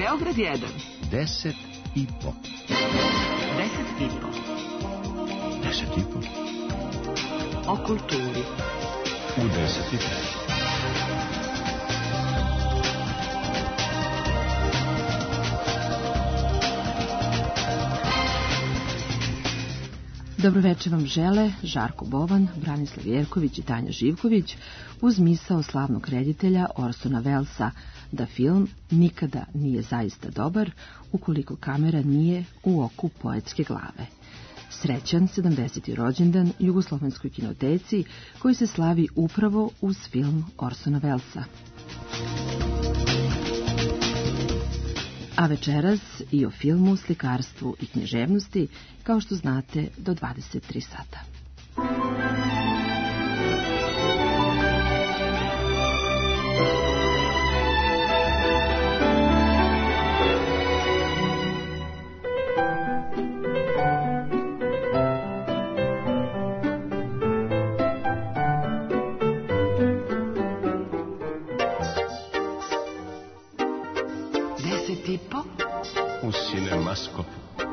Beograd 1. 10 i po. 10 i po. 10 i po. O kulturi. U 10 i po. Dobroveče vam žele Žarko Bovan, Branislav Jerković i Tanja Živković uz misao slavnog reditelja Orsona Wellesa da film nikada nije zaista dobar ukoliko kamera nije u oku poetske glave. Srećan 70. rođendan Jugoslovenskoj kinoteci koji se slavi upravo uz film Orsona Wellesa. A večeras i o filmu, slikarstvu i književnosti, kao što znate, do 23 sata. U Cinemaskopu.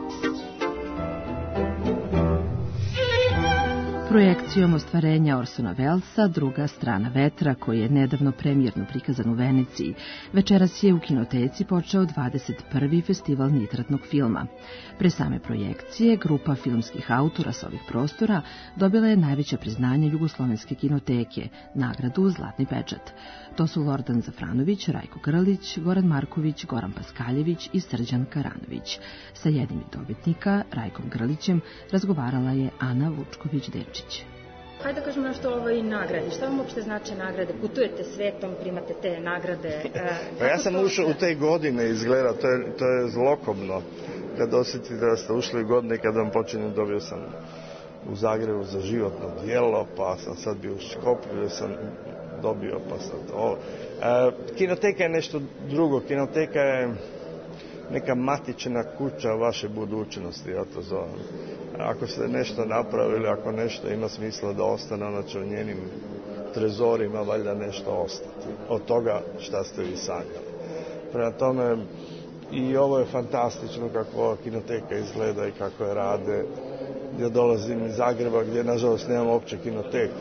Projekcijom ostvarenja Orsona Wellesa Druga strana vetra, koji je nedavno premijerno prikazan u Veneciji, večeras je u kinoteci počeo 21. festival nitratnog filma. Pre same projekcije, grupa filmskih autora sa ovih prostora dobila je najveće priznanje Jugoslovenske kinoteke, nagradu Zlatni pečat. To su Lordan Zafranović, Rajko Grlić, Goran Marković, Goran Paskaljević i Srđan Karanović. Sa jednim od dobitnika, Rajkom Grlićem, razgovarala je Ana Vučković-Dečić. Hajde da kažemo nešto o ovoj nagradi. Šta vam uopšte znači nagrade? Putujete svetom, primate te nagrade? Pa ja sam ušao u te godine, izgleda, to je zlokobno. Kad osjetite da ste ušli u godine, kad vam počinje, dobio sam u Zagrebu za životno djelo, pa sam sad bio u Skoplju, sam dobio, pa sad ovo. Kinoteka je nešto drugo. Kinoteka je neka matična kuća vaše budućnosti, ja to zovem. Ako ste nešto napravili, ako nešto ima smisla da ostane, onda će u njenim trezorima valjda nešto ostati. Od toga šta ste vi sanjali. Prema tome, i ovo je fantastično kako ova kinoteka izgleda i kako je rade. Ja dolazim iz Zagreba gdje, nažalost, nemamo uopće kinoteku.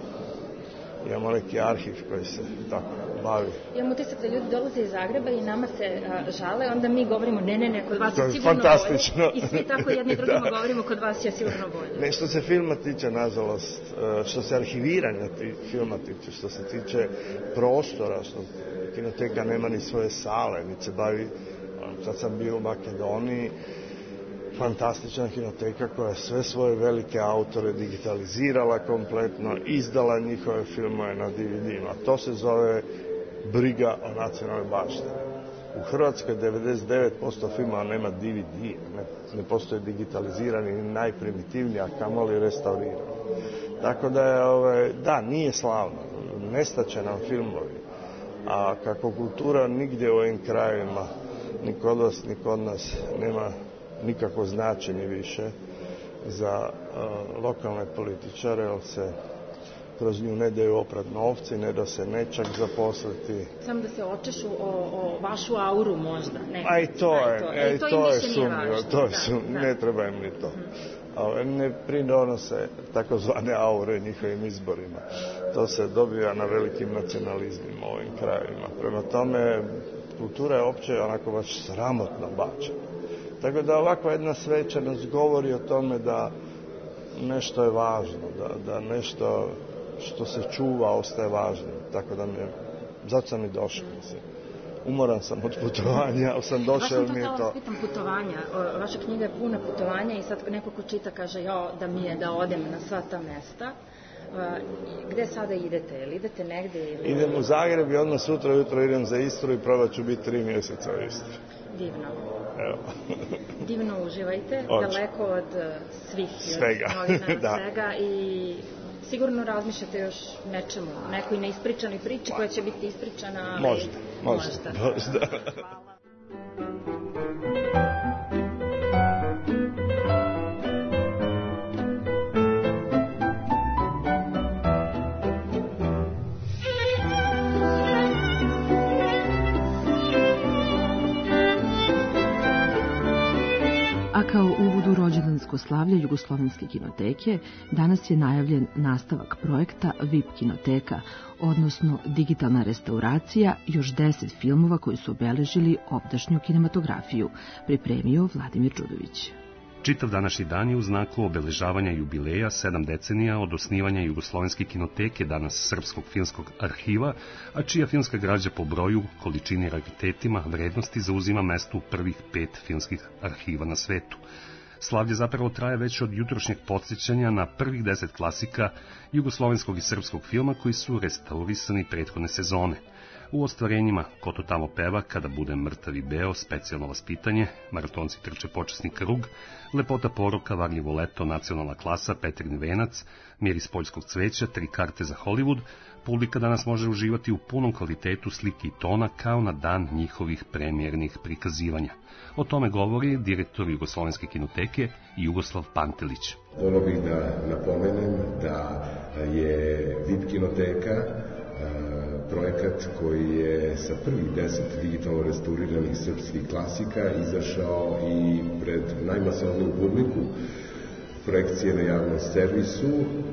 Imamo neki arhiv koji se tako bavi. Imamo utisak da ljudi dolaze iz Zagreba i nama se žale, onda mi govorimo ne, kod vas je sigurno fantastično. bolje. I svi tako jedni drugima govorimo, kod vas je sigurno bolje. Ne, što se filma tiče, nažalost, što se arhiviranja filma tiče, što se tiče prostora, što kinoteka nema ni svoje sale, niti se bavi, sad sam bio u Makedoniji, fantastična kinoteka koja je sve svoje velike autore digitalizirala kompletno, izdala njihove filmove na DVD-ima. To se zove briga o nacionalnoj baštini. U Hrvatskoj 99% filmova nema DVD, ne postoje digitalizirani ni najprimitivniji, a kamoli restaurirani. Tako da je, da, nije slavno, nestaće nam filmovi, a kako kultura nigdje u ovim krajevima, ni kod vas, ni kod nas, nema nikako značenje više za lokalne političare, jer se kroz nju ne daju oprat novci, ne da se nečak zaposliti. Samo da se očešu o vašu auru možda. A i to je sumnjivo, ne treba im ni to. Ne pridonose takozvane aure njihovim izborima. To se dobija na velikim nacionalizmima u ovim krajevima. Prema tome, kultura je opće onako baš sramotno bačena. Tako da ovakva jedna svečanost govori o tome da nešto je važno, da nešto što se čuva ostaje važno. Tako da zato sam i došao. Umoran sam od putovanja, ali sam došao mi je to. Vas pitam putovanja. Vaša knjiga je puna putovanja i sad neko ko čita kaže da mi je da odem na sva ta mesta. Gde sada idete? Ili idete negde? Idem u Zagreb i odmah sutra ujutro idem za Istru i probat ću biti 3 mjeseca u Istri. Divno. Evo. Divno uživajte, daleko od svih novina, svega i sigurno razmišljate još nečemu, nekoj neispričanoj priči koja će biti ispričana. Možda. Hvala. kao uvod u rođendansko slavlje Jugoslovenske kinoteke, danas je najavljen nastavak projekta VIP kinoteka, odnosno digitalna restauracija još 10 filmova koji su obeležili ovdašnju kinematografiju, pripremio Vladimir Đudović. Čitav današnji dan je u znaku obeležavanja jubileja 7 decenija od osnivanja Jugoslovenske kinoteke, danas Srpskog filmskog arhiva, a čija filmska građa po broju, količini i raritetima vrednosti zauzima mesto u prvih 5 filmskih arhiva na svetu. Slavlje zapravo traje već od jutrošnjeg podsjećanja na prvih 10 klasika jugoslovenskog i srpskog filma koji su restaurisani prethodne sezone. U ostvarenjima Ko to tamo peva, Kada budem mrtav i beo, Specijalno vaspitanje, Maratonci trče počasni krug, Lepota poroka, Varljivo leto, Nacionalna klasa, Petrin venac, Miris poljskog cveća, 3 karte za Hollywood, publika danas može uživati u punom kvalitetu slike i tona kao na dan njihovih premijernih prikazivanja. O tome govori direktor Jugoslovenske kinoteke Jugoslav Pantelić. Volio bih da napomenem da je VIP kinoteka projekat koji je sa prvih 10 digitalno restauriranih srpskih klasika izašao i pred najmasovniju publiku. Projekcije na javnom servisu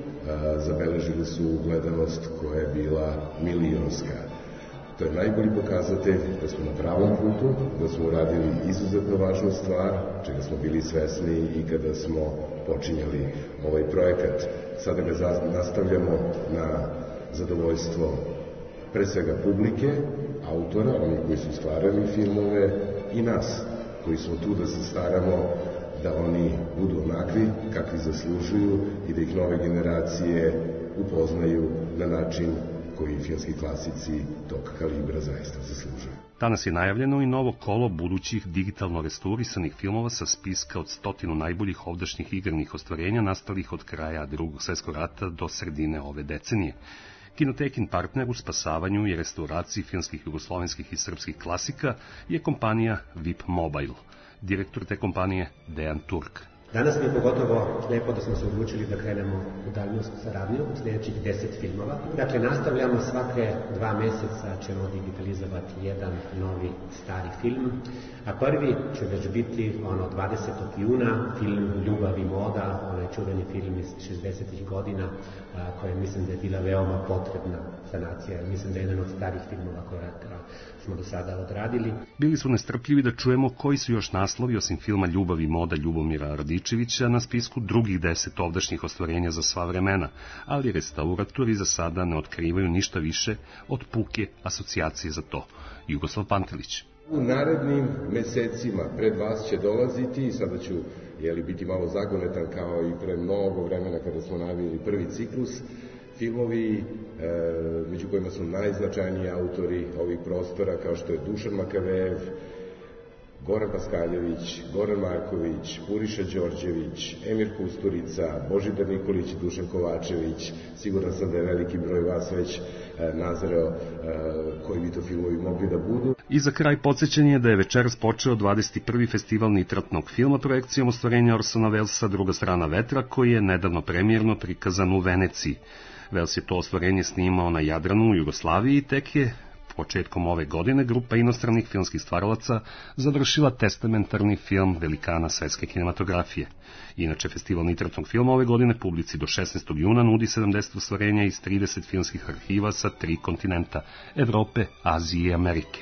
zabeležili su gledanost koja je bila milionska. To je najbolji pokazatelj da smo na pravom putu, da smo uradili izuzetno važnu stvar, čega smo bili svesni i kada smo počinjali ovaj projekat. Sada ga nastavljamo na zadovoljstvo pre svega publike, autora, oni koji su stvarali filmove i nas, koji smo tu da se staramo da oni budu onakvi kakvi zaslužuju i da ih nove generacije upoznaju na način koji filmski klasici tog kalibra zaista zaslužuju. Danas je najavljeno i novo kolo budućih digitalno restaurisanih filmova sa spiska od 100 najboljih ovdašnjih igranih ostvarenja nastalih od kraja Drugog svjetskog rata do sredine ove decenije. Kinotekin partner u spasavanju i restauraciji filmskih jugoslovenskih i srpskih klasika je kompanija VIP Mobile. Direktor te kompanije Dejan Turk. Danas mi je pogotovo lepo da smo se odlučili da krenemo u daljnju saradnju u sljedećih 10 filmova. Dakle, nastavljamo svake 2 meseca ćemo digitalizovati jedan novi stari film, a prvi će već biti 20. juna film Ljubav i moda, onaj čuveni film iz 60. godina koja mislim da je bila veoma potrebna sanacija. Mislim da je jedan od starih filmova koje smo do sada odradili. Bili su nestrpljivi da čujemo koji su još naslovi osim filma Ljubav i moda Ljubomira Radičevića na spisku drugih 10 ovdašnjih ostvarenja za sva vremena, ali restauratori za sada ne otkrivaju ništa više od puke asocijacije za to. Jugoslav Pantelić. U narednim mesecima pred vas će dolaziti, i sada ću biti malo zagonetan kao i pre mnogo vremena kada smo najavili prvi ciklus, filmovi među kojima su najznačajniji autori ovih prostora kao što je Dušan Makavejev, Goran Paskaljević, Goran Marković, Puriša Đorđević, Emir Kusturica, Božidar Nikolić, Dušan Kovačević. Siguran sam da je veliki broj vas već nazreo koji bi to filmovi mogli da budu. I za kraj podsjećanje da je večeras počeo 21. festival nitratnog filma projekcijom ostvarenja Orsona Wellesa Druga strana vetra, koji je nedavno premijerno prikazan u Veneciji. Welles je to ostvarenje snimao na Jadranu u Jugoslaviji i tek je početkom ove godine grupa inostranih filmskih stvaralaca završila testamentarni film velikana svetske kinematografije. Inače, festival nitratnog filma ove godine publici do 16. juna nudi 70 ostvarenja iz 30 filmskih arhiva sa 3 kontinenta, Evrope, Azije i Amerike.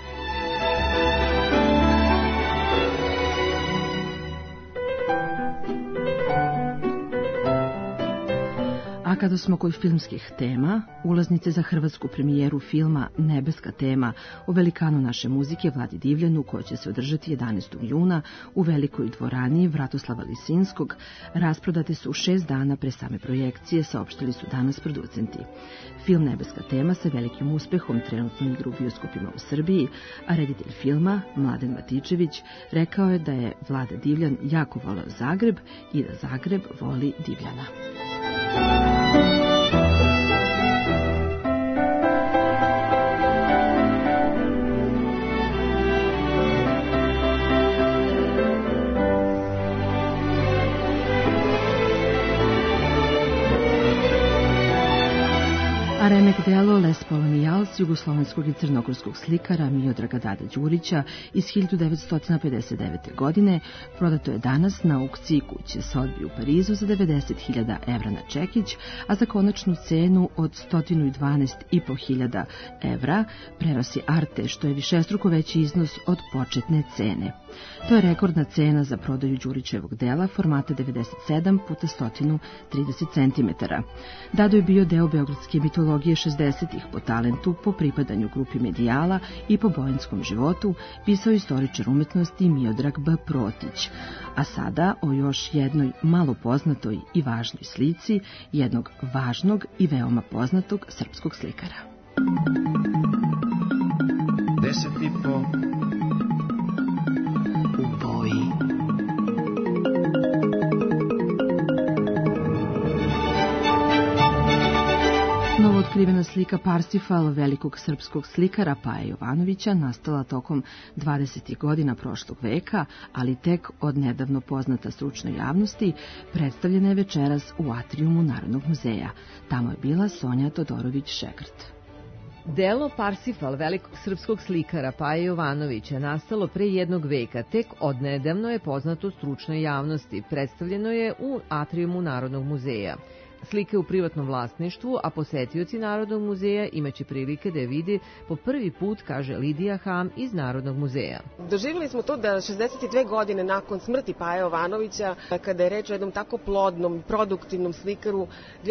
A kada smo kod filmskih tema, ulaznice za hrvatsku premijeru filma Nebeska tema o velikanu naše muzike Vladi Divljanu, koja će se održati 11. juna u velikoj dvorani Vratoslava Lisinskog, rasprodate su 6 dana pre same projekcije, saopštili su danas producenti. Film Nebeska tema sa velikim uspehom trenutno igra u bioskopima u Srbiji, a reditelj filma, Mladen Matičević, rekao je da je Vlada Divljan jako voleo Zagreb i da Zagreb voli Divljana. remek delo Les Polonijals jugoslovenskog i crnogorskog slikara Miodraga Dada Đurića iz 1959. godine prodato je danas na aukciji kuće Sotbi u Parizu za 90.000 evra na čekić, a za konačnu cenu od 112.500 evra prenosi Arte, što je višestruko veći iznos od početne cene. To je rekordna cena za prodaju Đurićevog dela formata 97 puta 130 cm. Dado je bio deo beogradske mitologije 60-ih po talentu, po pripadanju grupi Medijala i po bojanskom životu, pisao istoričar umetnosti Miodrag B. Protić. A sada o još jednoj malo poznatoj i važnoj slici jednog važnog i veoma poznatog srpskog slikara. 10,5 u boji. Novootkrivena slika Parsifal velikog srpskog slikara Paje Jovanovića nastala tokom 20. godina prošlog veka, ali tek od nedavno poznata stručnoj javnosti, predstavljena je večeras u atrijumu Narodnog muzeja. Tamo je bila Sonja Todorović-Šegrt. Delo Parsifal velikog srpskog slikara Paje Jovanovića nastalo pre jednog veka, tek odnedavno je poznato stručnoj javnosti, predstavljeno je u atrijumu Narodnog muzeja. Slika je u privatnom vlasništvu, a posetioci Narodnog muzeja imaće prilike da je vide po prvi put, kaže Lidija Ham iz Narodnog muzeja. Doživjeli smo to da 62 godine nakon smrti Paje Jovanovića, kada je reč o jednom tako plodnom, produktivnom slikaru,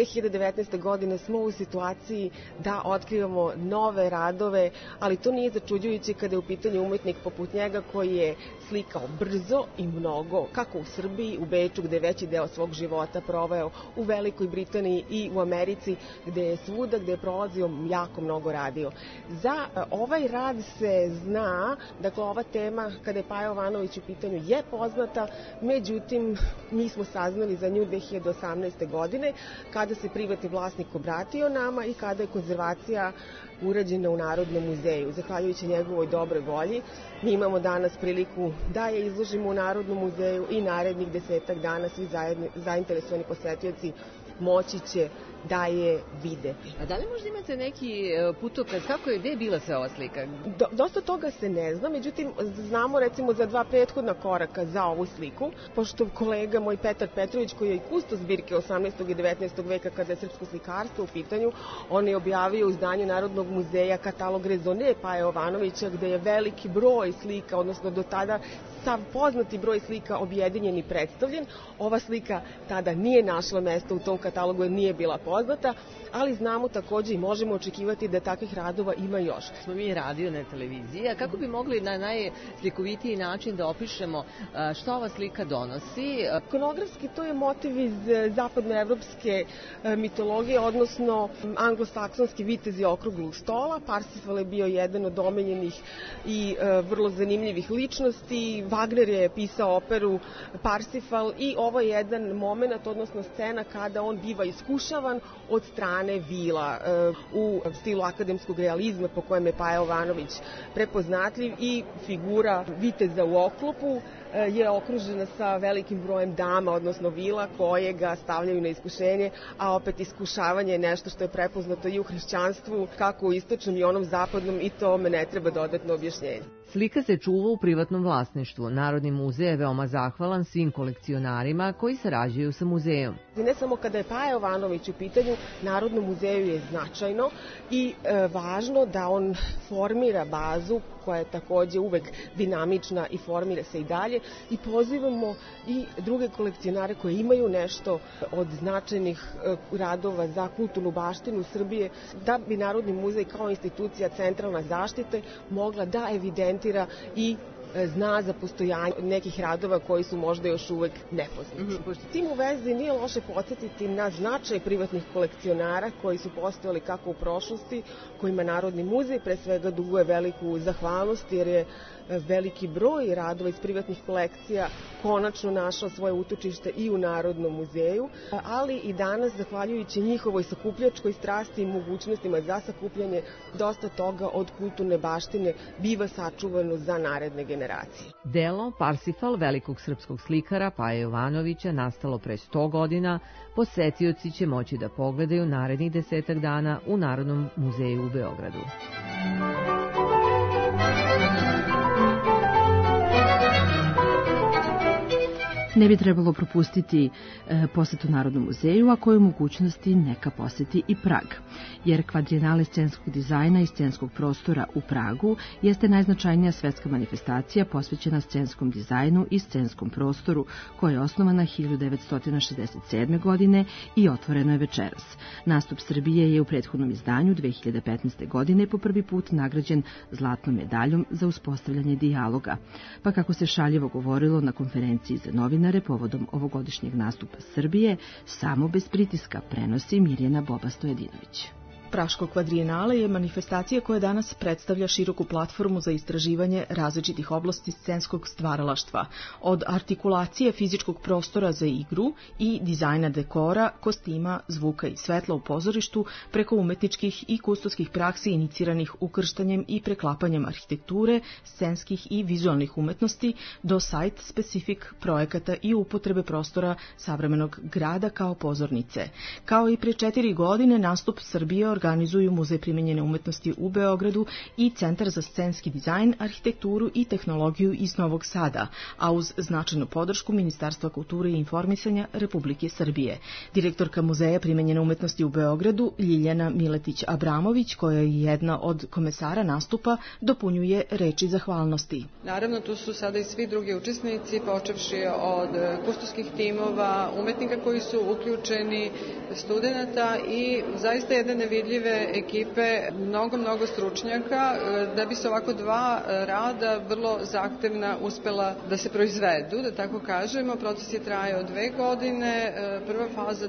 2019. godine smo u situaciji da otkrivamo nove radove, ali to nije začuđujuće kada je u pitanju umetnik poput njega koji je slikao brzo i mnogo, kako u Srbiji, u Beču, gde je veći deo svog života proveo, u Velikoj Britaniji i u Americi, gde je svuda, gde je prolazio, jako mnogo radio. Za ovaj rad se zna, dakle ova tema kada je Paja Jovanović u pitanju je poznata, međutim mi smo saznali za nju 2018. godine kada se privatni vlasnik obratio nama i kada je konzervacija urađena u Narodnom muzeju. Zahvaljujući njegovoj dobroj volji, mi imamo danas priliku da je izložimo u Narodnom muzeju i narednih 10 dana svi zainteresovani posetioci moći će da je vide. A da li možda imate neki putokaz, gde je bila sve ova slika? Dosta toga se ne zna, međutim znamo recimo za 2 prethodna koraka za ovu sliku, pošto kolega moj Petar Petrović, koji je i kustos zbirke 18. i 19. veka kada je srpsko slikarstvo u pitanju, on je objavio u izdanju Narodnog muzeja katalog rezone Paje Jovanovića, gde je veliki broj slika, odnosno do tada sav poznati broj slika objedinjen i predstavljen. Ova slika tada nije našla mesto u tom katalogu jer nije bila poznata, ali znamo takođe i možemo očekivati da takvih radova ima još. Smo mi radio na televiziji, a kako bi mogli na najslikovitiji način da opišemo šta ova slika donosi? Ikonografski to je motiv iz zapadnoevropske mitologije, odnosno anglosaksonski vitezi okruglog stola. Parsifal je bio jedan od omiljenih i vrlo zanimljivih ličnosti. Wagner je pisao operu Parsifal i ovo je jedan moment, odnosno scena kada on biva iskušavan od strane vila u stilu akademskog realizma po kojem je Paja Jovanović prepoznatljiv i figura viteza u oklopu je okružena sa velikim brojem dama, odnosno vila, koje ga stavljaju na iskušenje, a opet iskušavanje je nešto što je prepoznato i u hrišćanstvu, kako u istočnom i onom zapadnom, i tome ne treba dodatno objašnjenje. Slika se čuva u privatnom vlasništvu. Narodni muzej je veoma zahvalan svim kolekcionarima koji sarađuju sa muzejom. Ne samo kada je Paja Jovanović u pitanju, Narodnom muzeju je značajno i važno da on formira bazu koja je takođe uvek dinamična i formira se i dalje, i pozivamo i druge kolekcionare koji imaju nešto od značajnih radova za kulturnu baštinu Srbije, da bi Narodni muzej kao institucija centralna zaštite mogla da evidentira i zna za postojanje nekih radova koji su možda još uvek nepoznati. S tim u vezi nije loše podsjetiti na značaj privatnih kolekcionara koji su postojali kako u prošlosti, kojima Narodni muzej pre svega duguje veliku zahvalnost, jer je veliki broj radova iz privatnih kolekcija konačno našao svoje utočište i u Narodnom muzeju, ali i danas, zahvaljujući njihovoj sakupljačkoj strasti i mogućnostima za sakupljanje, dosta toga od kulturne baštine biva sačuvano za naredne generacije. generacije. Delo Parsifal velikog srpskog slikara Paje Jovanovića, nastalo pre 100 godina, posetioci će moći da pogledaju narednih 10 dana u Narodnom muzeju u Beogradu. Ne bi trebalo propustiti posetu Narodnom muzeju, a koju mogućnosti neka poseti i Prag, jer kvadrijenale scenskog dizajna i scenskog prostora u Pragu jeste najznačajnija svetska manifestacija posvećena scenskom dizajnu i scenskom prostoru, koja je osnovana 1967. godine i otvoreno je večeras. Nastup Srbije je u prethodnom izdanju 2015. godine po prvi put nagrađen zlatnom medaljom za uspostavljanje dijaloga, pa kako se šaljivo govorilo na konferenciji za novinare povodom ovogodišnjeg nastupa Srbije, samo bez pritiska prenosi Mirjana Boba Stojedinović. Praško kvadrijenale je manifestacija koja danas predstavlja široku platformu za istraživanje različitih oblasti scenskog stvaralaštva, od artikulacije fizičkog prostora za igru i dizajna dekora, kostima, zvuka i svetla u pozorištu, preko umetničkih i kustoskih praksi iniciranih ukrštanjem i preklapanjem arhitekture, scenskih i vizualnih umetnosti, do site-specific projekata i upotrebe prostora savremenog grada kao pozornice. Kao i pre 4 godine, nastup Srbije organizuju Muzej primenjene umetnosti u Beogradu i Centar za scenski dizajn, arhitekturu i tehnologiju iz Novog Sada, a uz značajnu podršku Ministarstva kulture i informisanja Republike Srbije. Direktorka Muzeja primenjene umetnosti u Beogradu, Ljiljana Miletić-Abramović, koja je jedna od komesara nastupa, dopunjuje reči zahvalnosti. Naravno, tu su sada i svi drugi učesnici, počevši od kustoskih timova, umetnika koji su uključeni, studenta i zaista jedne nevidljive ekipe, mnogo stručnjaka, da bi se ovako dva rada vrlo zahtevna uspela da se proizvedu, da tako kažemo. Proces je trajao 2 godine, prva faza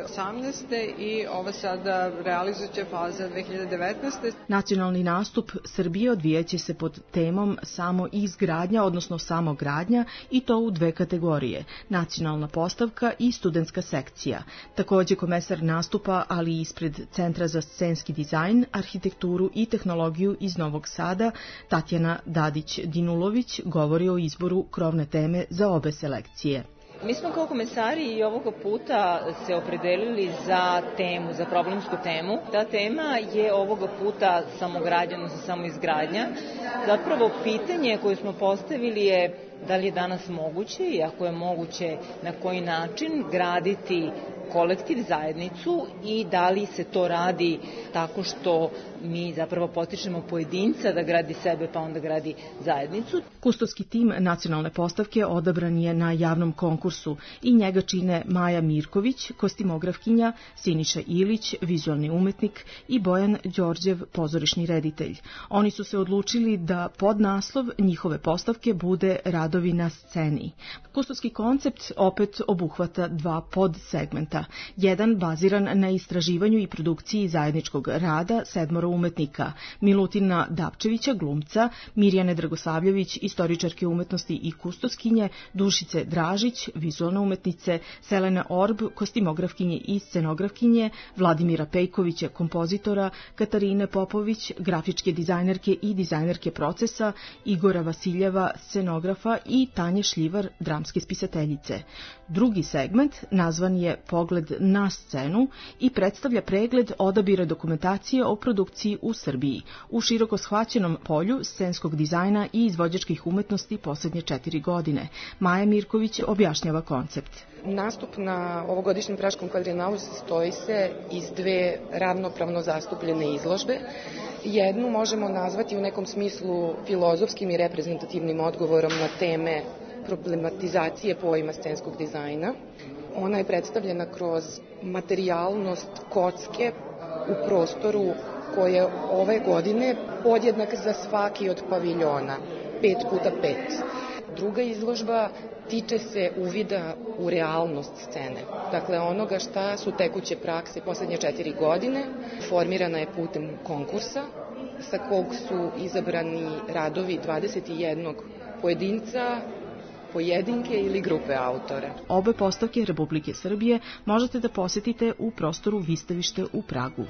2018. i ova sada realizujuća faza 2019. Nacionalni nastup Srbije odvijaće se pod temom samo izgradnja, odnosno samogradnja, i to u 2 kategorije, nacionalna postavka i studentska sekcija. Takođe komesar nastupa, ali ispred Centra za scenski dizajn, arhitekturu i tehnologiju iz Novog Sada, Tatjana Dadić-Dinulović, govori o izboru krovne teme za obe selekcije. Mi smo kao komesari i ovoga puta se opredelili za temu, za problemsku temu. Ta tema je ovoga puta samogradnja, odnosno samoizgradnja. Zapravo pitanje koje smo postavili je da li je danas moguće i ako je moguće na koji način graditi kolektiv, zajednicu i da li se to radi tako što mi zapravo potičemo pojedinca da gradi sebe pa onda gradi zajednicu. Kustovski tim nacionalne postavke odabran je na javnom konkursu i njega čine Maja Mirković, kostimografkinja, Siniša Ilić, vizualni umetnik i Bojan Đorđev, pozorišni reditelj. Oni su se odlučili da podnaslov njihove postavke bude Radovi na sceni. Kustovski koncept opet obuhvata 2 podsegmenta. Jedan baziran na istraživanju i produkciji zajedničkog rada 7 umetnika, Milutina Dapčevića, glumca, Mirjane Dragosavljević, istoričarke umetnosti i kustoskinje, Dušice Dražić, vizualne umetnice, Selene Orb, kostimografkinje i scenografkinje, Vladimira Pejkovića, kompozitora, Katarine Popović, grafičke dizajnerke i dizajnerke procesa, Igora Vasiljeva, scenografa i Tanje Šljivar, dramske spisateljice. Drugi segment nazvan je Pogled na scenu i predstavlja pregled odabira dokumentacije o produkciji u Srbiji, u široko shvaćenom polju scenskog dizajna i izvođačkih umetnosti poslednje 4 godine. Maja Mirković objašnjava koncept. Nastup na ovogodišnjem Praškom kvadrienalu sastoji se iz 2 ravnopravno zastupljene izložbe. Jednu možemo nazvati u nekom smislu filozofskim i reprezentativnim odgovorom na teme problematizacije pojma scenskog dizajna. Ona je predstavljena kroz materijalnost kocke u prostoru koje ove godine podjednak za svaki od paviljona, 5x5. Druga izložba tiče se uvida u realnost scene. Dakle, onoga šta su tekuće prakse poslednje 4 godine. Formirana je putem konkursa, sa kog su izabrani radovi 21 pojedinca, pojedinke ili grupe autora. Obe postavke Republike Srbije možete da posetite u prostoru Vistavište u Pragu.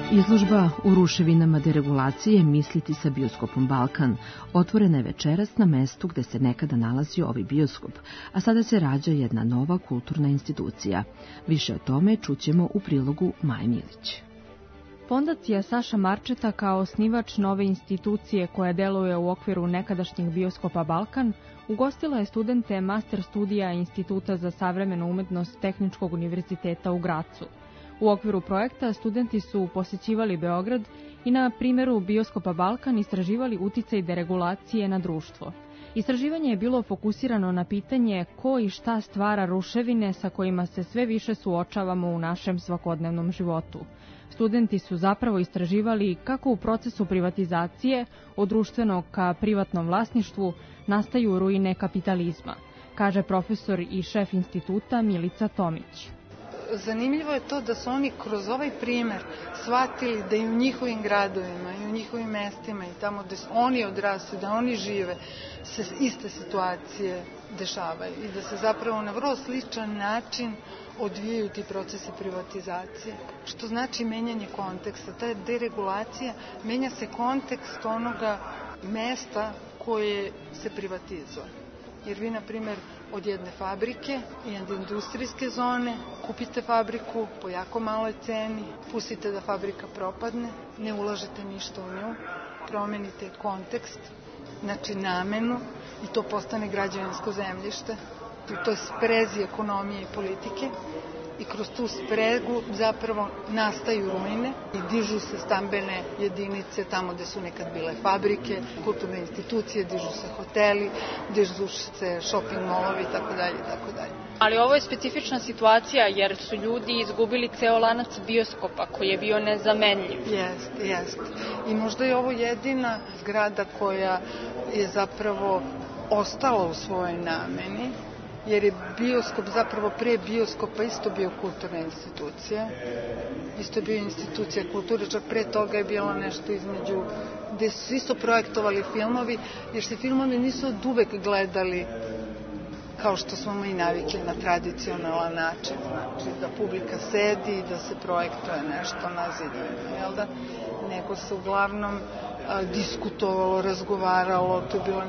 Izložba u ruševinama deregulacije Misliti sa bioskopom Balkan otvorena je večeras na mestu gde se nekada nalazio ovaj bioskop, a sada se rađa jedna nova kulturna institucija. Više o tome čućemo u prilogu Maje Milić. Fondacija Saša Marčeta kao osnivač nove institucije koja deluje u okviru nekadašnjeg bioskopa Balkan ugostila je studente master studija Instituta za savremenu umetnost Tehničkog univerziteta u Gracu. U okviru projekta studenti su posećivali Beograd i na primjeru bioskopa Balkan istraživali uticaj deregulacije na društvo. Istraživanje je bilo fokusirano na pitanje ko i šta stvara ruševine sa kojima se sve više suočavamo u našem svakodnevnom životu. Studenti su zapravo istraživali kako u procesu privatizacije od društvenog ka privatnom vlasništvu nastaju ruine kapitalizma, kaže profesor i šef instituta Milica Tomić. Zanimljivo je to da su oni kroz ovaj primer shvatili da i u njihovim gradovima i u njihovim mestima i tamo gde oni odrastu, da oni žive, se iste situacije dešavaju i da se zapravo na vrlo sličan način odvijaju ti procesi privatizacije. Što znači menjanje konteksta. Ta deregulacija, menja se kontekst onoga mesta koje se privatizuje. Jer vi, na primjer, od jedne fabrike i jedne industrijske zone kupite fabriku po jako maloj ceni, pustite da fabrika propadne, ne ulažete ništa u nju, promenite kontekst, znači namenu i to postane građevinsko zemljište. U toj sprezi ekonomije i politike i kroz tu spregu zapravo nastaju ruine i dižu se stambene jedinice tamo gde su nekad bile fabrike, kulturne institucije, dižu se hoteli, dižu se shopping molovi itd. Ali ovo je specifična situacija jer su ljudi izgubili ceo lanac bioskopa koji je bio nezamenljiv. Jeste. I možda je ovo jedina zgrada koja je zapravo ostala u svojoj nameni, jer je bioskop zapravo pre bioskopa isto bio kulturna institucija, isto je bio institucija kulture, čak pre toga je bilo nešto između, gde su isto projektovali filmovi, jer se filmovi nisu od uvek gledali kao što smo mi navikli na tradicionalan način, znači da publika sedi i da se projektuje nešto na zidovima, jel da? Nego se uglavnom diskutovalo, razgovaralo, to je bila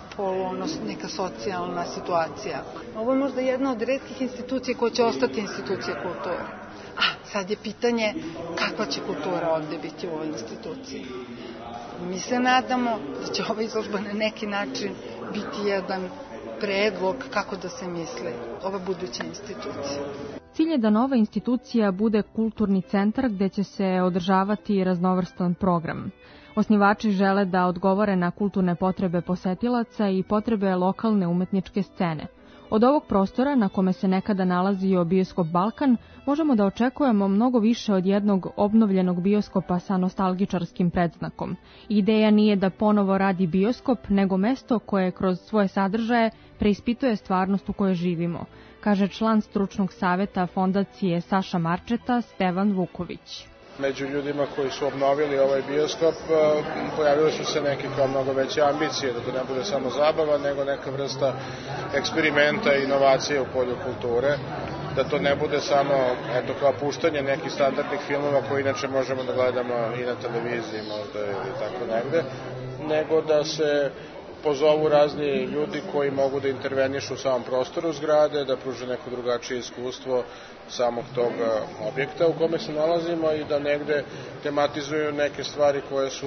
neka socijalna situacija. Ovo je možda jedna od retkih institucija koja će ostati institucija kulture. Sad je pitanje kakva će kultura ovde biti u ovoj instituciji. Mi se nadamo da će ova izložba na neki način biti jedan predlog kako da se misli ova buduća institucija. Cilj je da nova institucija bude kulturni centar gde će se održavati raznovrstan program. Osnivači žele da odgovore na kulturne potrebe posetilaca i potrebe lokalne umetničke scene. Od ovog prostora na kome se nekada nalazio bioskop Balkan možemo da očekujemo mnogo više od jednog obnovljenog bioskopa sa nostalgičarskim predznakom. Ideja nije da ponovo radi bioskop, nego mesto koje kroz svoje sadržaje preispituje stvarnost u kojoj živimo, kaže član stručnog saveta fondacije Saša Marčeta Stevan Vuković. Među ljudima koji su obnovili ovaj bioskop pojavile su se neke kao mnogo veće ambicije, da to ne bude samo zabava, nego neka vrsta eksperimenta i inovacije u polju kulture, da to ne bude samo kao puštanje nekih standardnih filmova koje inače možemo da gledamo i na televiziji možda ili tako negde, nego da se pozovu razni ljudi koji mogu da intervenišu u samom prostoru zgrade, da pruže neko drugačije iskustvo samog tog objekta u kome se nalazimo i da negde tematizuju neke stvari koje su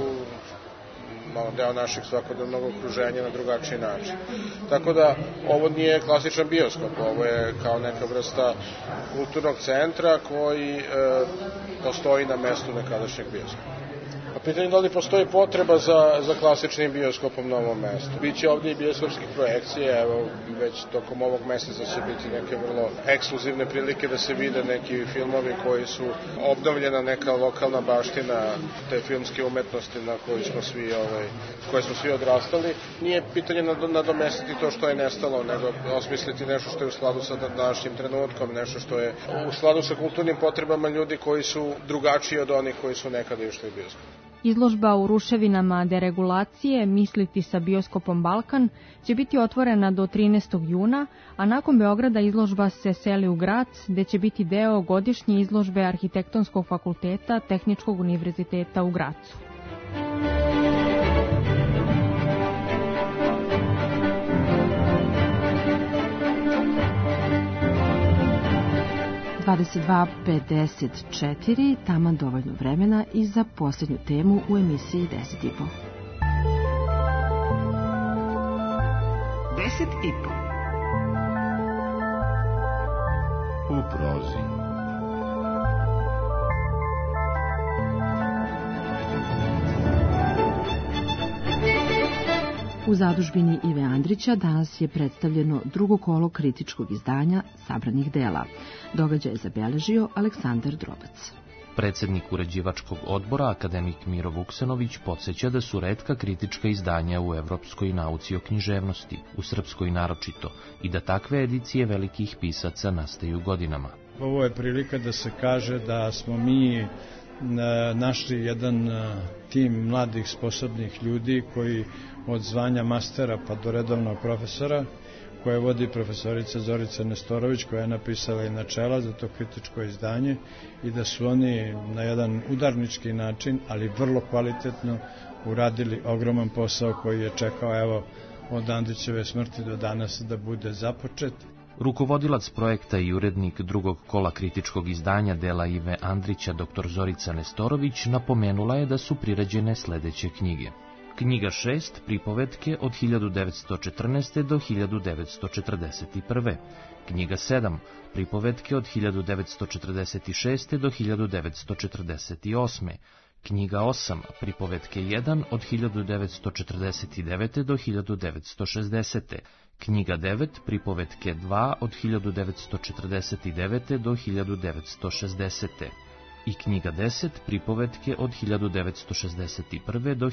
deo našeg svakodnevnog okruženja na drugačiji način. Tako da ovo nije klasičan bioskop, ovo je kao neka vrsta kulturnog centra koji postoji na mestu nekadašnjeg bioskopa. Pitanje da li postoji potreba za klasičnim bioskopom na ovom mestu. Biće ovdje i bioskopskih projekcije, evo već tokom ovog meseca će biti neke vrlo ekskluzivne prilike da se vide neki filmovi koji su obnovljena neka lokalna baština te filmske umetnosti na koje smo svi odrastali. Nije pitanje nadomestiti to što je nestalo, nego osmisliti nešto što je u skladu sa današnjim trenutkom, nešto što je u skladu sa kulturnim potrebama ljudi koji su drugačiji od onih koji su nekada išli u bioskop. Izložba u ruševinama deregulacije Misliti sa bioskopom Balkan će biti otvorena do 13. juna, a nakon Beograda izložba se seli u Grac, gde će biti deo godišnje izložbe Arhitektonskog fakulteta Tehničkog univerziteta u Gracu. – 22:54, taman dovoljno vremena i za posljednju temu u emisiji 10 i po. 10 i po. U prozi. U zadužbini Ive Andrića danas je predstavljeno drugo kolo kritičkog izdanja sabranih dela. Događaj je zabeležio Aleksandar Drobac. Predsednik uređivačkog odbora, akademik Miro Vuksanović, podsjeća da su retka kritička izdanja u evropskoj nauci o književnosti, u srpskoj naročito, i da takve edicije velikih pisaca nastaju godinama. Ovo je prilika da se kaže da smo mi našli jedan tim mladih sposobnih ljudi koji od zvanja mastera pa do redovnog profesora, koje vodi profesorica Zorica Nestorović, koja je napisala i načela za to kritičko izdanje, i da su oni na jedan udarnički način, ali vrlo kvalitetno uradili ogroman posao koji je čekao evo od Andrićeve smrti do danas da bude započet. Rukovodilac projekta i urednik drugog kola kritičkog izdanja dela Ive Andrića, dr. Zorica Nestorović, napomenula je da su priređene sledeće knjige. Knjiga 6, pripovetke od 1914. do 1941. Knjiga 7, pripovetke od 1946. do 1948. Knjiga 8, pripovetke 1 od 1949. do 1960. Knjiga 9, pripovetke 2 od 1949. do 1960. I knjiga 10, pripovetke od 1961. do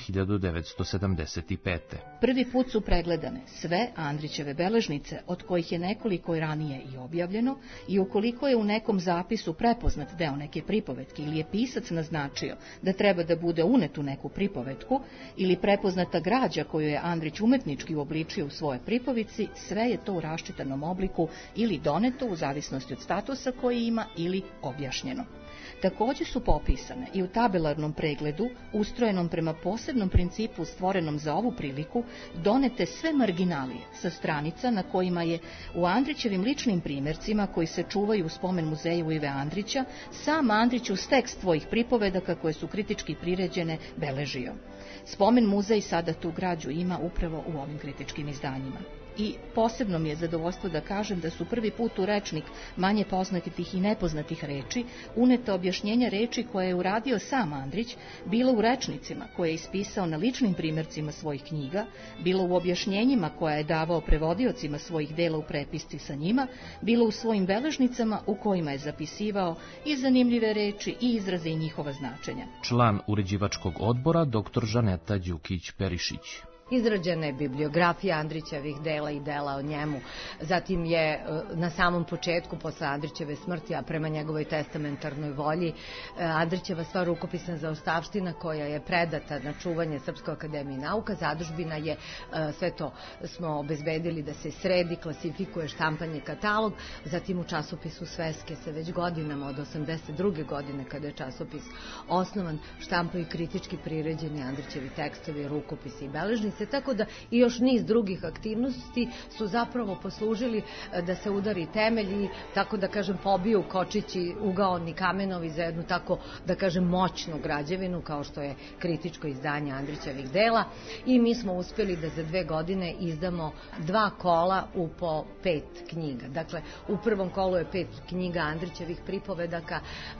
1975. Prvi put su pregledane sve Andrićeve beležnice, od kojih je nekoliko ranije i objavljeno, i ukoliko je u nekom zapisu prepoznat deo neke pripovetke ili je pisac naznačio da treba da bude unet u neku pripovetku ili prepoznata građa koju je Andrić umetnički uobličio u svoje pripovici, sve je to u raščitanom obliku ili doneto u zavisnosti od statusa koji ima ili objašnjeno. Takođe su popisane i u tabelarnom pregledu, ustrojenom prema posebnom principu stvorenom za ovu priliku, donete sve marginalije sa stranica na kojima je u Andrićevim ličnim primjercima, koji se čuvaju u spomen muzeju Ive Andrića, sam Andrić uz tekst svojih pripovedaka koje su kritički priređene beležio. Spomen muzej sada tu građu ima upravo u ovim kritičkim izdanjima. I posebno mi je zadovoljstvo da kažem da su prvi put u rečnik manje poznatih i nepoznatih reči uneta objašnjenja reči koje je uradio sam Andrić, bilo u rečnicima koje je ispisao na ličnim primjercima svojih knjiga, bilo u objašnjenjima koja je davao prevodiocima svojih dela u prepisci sa njima, bilo u svojim beležnicama u kojima je zapisivao i zanimljive reči i izraze i njihova značenja. Član uređivačkog odbora dr. Žaneta Đukić-Perišić. Izrađena je bibliografija Andrićevih dela i dela o njemu. Zatim je na samom početku, posle Andrićeve smrti, a prema njegovoj testamentarnoj volji, Andrićeva sva rukopisna zaostavština koja je predata na čuvanje Srpskoj akademiji nauka. Zadužbina je, sve to smo obezbedili da se sredi, klasifikuje, štampanje, katalog. Zatim u časopisu Sveske se već godinama, od 82. godine kada je časopis osnovan, štampaju kritički priređeni Andrićevi tekstovi, rukopisi i beležnice, tako da i još niz drugih aktivnosti su zapravo poslužili da se udari temelj i, tako da kažem, pobiju kočići ugaoni kamenovi za jednu tako, da kažem, moćnu građevinu kao što je kritičko izdanje Andrićevih dela, i mi smo uspjeli da za 2 godine izdamo 2 kola u po 5 knjiga. Dakle, u prvom kolu je 5 knjiga Andrićevih pripovedaka,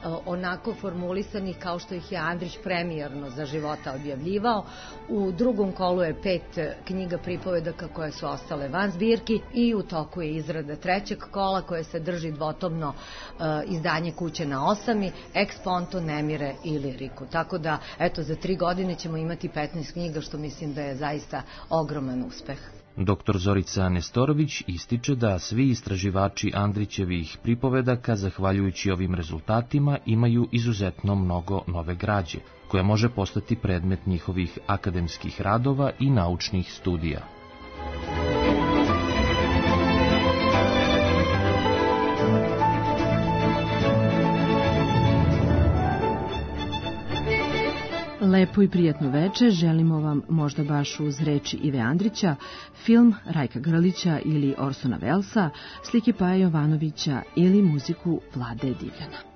onako formulisanih kao što ih je Andrić premijerno za života objavljivao. U drugom kolu je 5 knjiga pripovedaka koje su ostale van zbirki i u toku je izrada 3. kola koje se drži dvotomno izdanje Kuće na osami, Ex Ponto, Nemire i Liriku. Tako da, eto, za 3 godine ćemo imati 15 knjiga, što mislim da je zaista ogroman uspeh. Dr. Zorica Nestorović ističe da svi istraživači Andrićevih pripovedaka, zahvaljujući ovim rezultatima, imaju izuzetno mnogo nove građe, koja može postati predmet njihovih akademskih radova i naučnih studija. Lepo i prijatno veče, želimo vam možda baš uz reči Ive Andrića, film Rajka Grlića ili Orsona Wellesa, slike Paje Jovanovića ili muziku Vlade Divljana.